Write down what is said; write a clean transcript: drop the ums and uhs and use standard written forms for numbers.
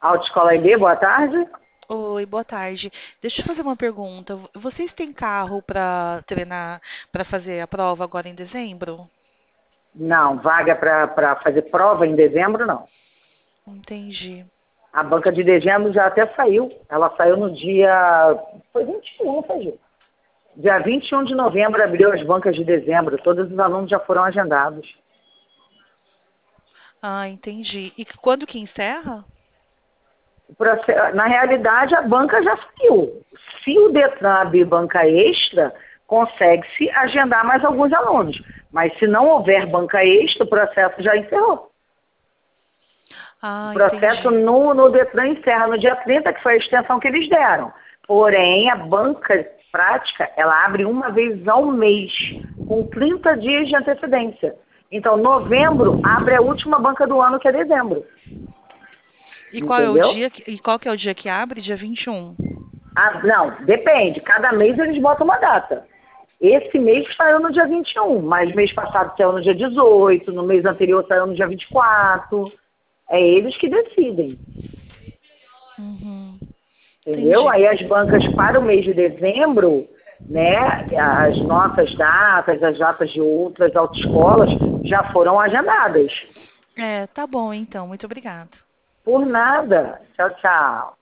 Autoescola IB, boa tarde. Oi, boa tarde. Deixa eu fazer uma pergunta. Vocês têm carro para treinar, para fazer a prova agora em dezembro? Não, vaga para fazer prova em dezembro, não. Entendi. A banca de dezembro já até saiu. Ela saiu no dia. Foi 21, não foi, Ju? Dia 21 de novembro abriu as bancas de dezembro. Todos os alunos já foram agendados. Ah, entendi. E quando que encerra? Na realidade, a banca já saiu. Se o Detran abrir banca extra, consegue-se agendar mais alguns alunos. Mas se não houver banca extra, o processo já encerrou. O Ah, processo entendi. no Detran encerra no dia 30, que foi a extensão que eles deram. Porém, a banca prática, ela abre uma vez ao mês, com 30 dias de antecedência. Então, novembro abre a última banca do ano, que é dezembro. E qual é o Entendeu? dia e qual que é o dia que abre? Dia 21. Ah, não, depende. Cada mês eles botam uma data. Esse mês saiu no dia 21, mas mês passado saiu no dia 18, no mês anterior saiu no dia 24. É eles que decidem, Uhum. entendeu? Entendi. Aí as bancas para o mês de dezembro, né, as nossas datas, as datas de outras autoescolas já foram agendadas. É, tá bom então. Muito obrigada. Por nada. Tchau, tchau.